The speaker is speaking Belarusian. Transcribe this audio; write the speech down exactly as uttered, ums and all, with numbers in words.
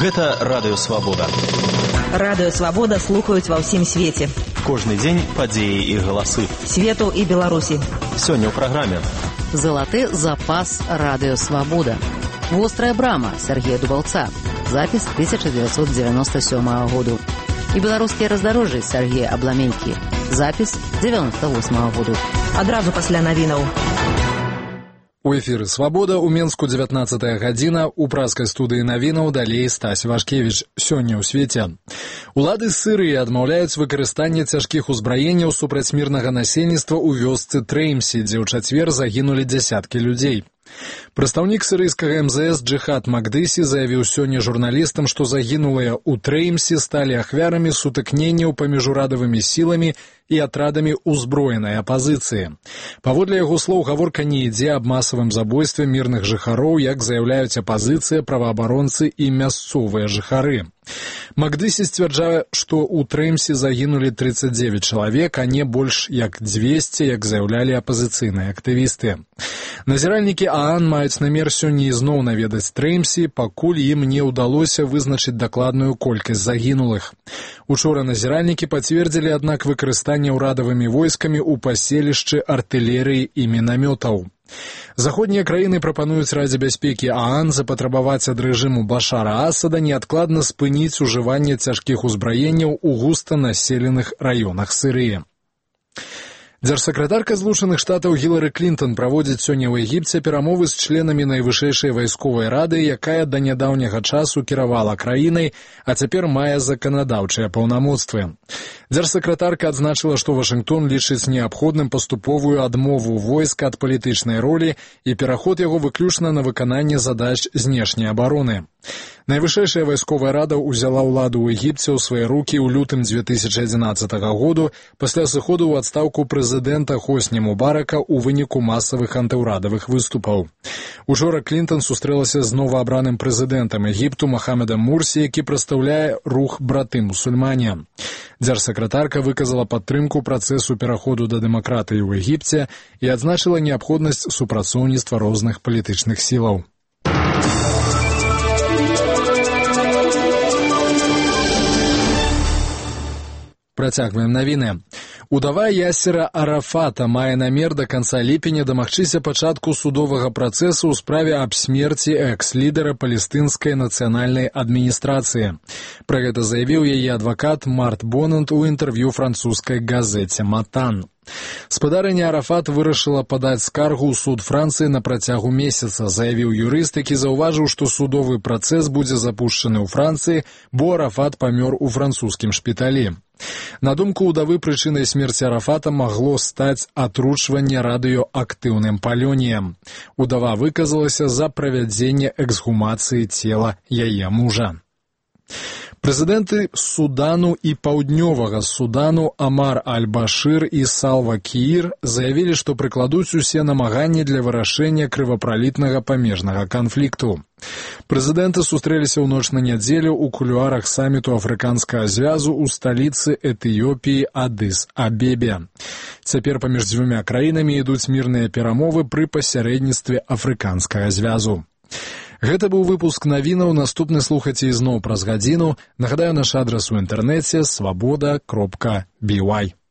Гэта Радыё Свабода. Радыё Свабода слухаюць ва ўсім свеце. Кожны дзень падзеі і галасы. Свету і Беларусі. Сёння ў праграме. Залаты запас Радыё Свабода. Вострая брама Сергея Дубаўца. Запіс тысяча девятьсот девяносто седьмого году. І беларускія раздарожжы Сергея Абламенькі. Запіс девяносто восьмого году. Адразу пасля навінаў. У эфіры «Свабода» у Менску дзевятнаццатая гадзіна, у праскай студыі навінаў далей Стась Вашкевіч. Сёння ў свеце. Улады Сырыі адмаўляюць выкарыстанне цяжкіх узбраенняў супраць мірнага насельніцтва ў вёсцы Трэймсі, дзе ў чацвер загінулі дзясяткі людзей. Прадстаўнік сырыйскага эм зэ эс Джихад Макдыси заявіў сёння журналістам, што загінулыя ў Трэймсі сталі ахвярамі сутыкненняў паміж урадавымі сіламі і атрадамі ўзброенай апазіцыі. Паводле яго слоў, гаворка не ідзе аб масавым забойстве мірных жыхароў, як заяўляюць апазіцыя, праваабаронцы і мясцовыя жыхары. Макдыси сцвярджае, што ў Трэймсі загінулі тридцать девять чалавек, а не больш як двести, як заяўлялі апазіцыйныя актывісты. Назіральнікі ААН маюць намер сёння ізноў наведаць Трэймсі, пакуль ім не ўдалося вызначыць дакладную колькасць загінулых. Учора назіральнікі пацвердзілі, аднак, выкарыстанне ўрадавымі войскамі ў паселішчы артылерыі і мінамётаў. Заходнія краіны прапануюць Радзе бяспекі ААН запатрабаваць ад рэжыму Башара Асада неадкладна спыніць ужыванне цяжкіх узбраенняў у густа населеных раёнах Сырыі. Дзяржсакратарка Злучаных Штатаў Гілары Клінтон праводзіць сёння ў Егіпце перамовы з членамі найвышэйшай вайсковай рады, якая да нядаўняга часу кіравала краінай, а цяпер мае заканадаўчыя паўнамоцтвы. Дзяржсакратарка адзначыла, што Вашынгтон лічыць неабходным паступовую адмову войска ад палітычнай ролі і пераход яго выключна на выкананне задач знешняй абароны. Найвышэйшая вайсковая рада ўзяла ўладу ў Егіпце ў свае рукі ў лютым две тысячи адзінаццатага году пасля сыходу ў адстаўку прэзідэнта Хосні Мубарака ў выніку масавых антыўрадавых выступаў. Учора Клінтон сустрэлася з новаабраным прэзідэнтам Егіпту Мохамедам Мурсі, які прадстаўляе рух браты-мусульмане. Дзяржсакратарка выказала падтрымку працэсу пераходу да дэмакратыі ў Егіпце і адзначыла неабходнасць супрацоўніцтва розных палітычных сілаў. Працягваем навіны. Удава Ясера Арафата мае намер да канца ліпеня дамагчыся пачатку судовага працэсу ў справе аб смерці экс-лідара палестынскай нацыянальнай адміністрацыі. Пра гэта заявіў яе адвакат Март Бонанд у інтэрв'ю французскай газеце «Матан». Спадарыня Арафат вырашыла падаць скаргу ў суд Францыі на працягу месяца, заявіў юрыст, які заўважыў, што судовы працэс будзе запушчаны ў Францыі, бо Арафат памёр у французскім шпіталі. На думку ўдавы, прычынай смерці Арафата магло стаць атручванне радыёактыўным палёніем. Удава выказалася за правядзенне эксгумацыі цела яе мужа. Прэзідэнты Судану і Паўднёвага Судану Амар Аль-Башыр і Салва Кіір заявілі, што прыкладуць усе намаганні для вырашэння крывапралітнага памежнага канфлікту. Прэзідэнты сустрэліся ў ноч на нядзелю ў кулуарах саміту Афрыканскага звязу ў сталіцы Этыёпіі Адыс-Абебе. Цяпер паміж дзвюмя краінамі ідуць мірныя перамовы пры пасярэдніцтве Афрыканскага звязу. Гэта быў выпуск навінаў, наступны слухайце ізноў праз гадзіну. Нагадаю, наш адрас у інтэрнэце свабода кропка би вай.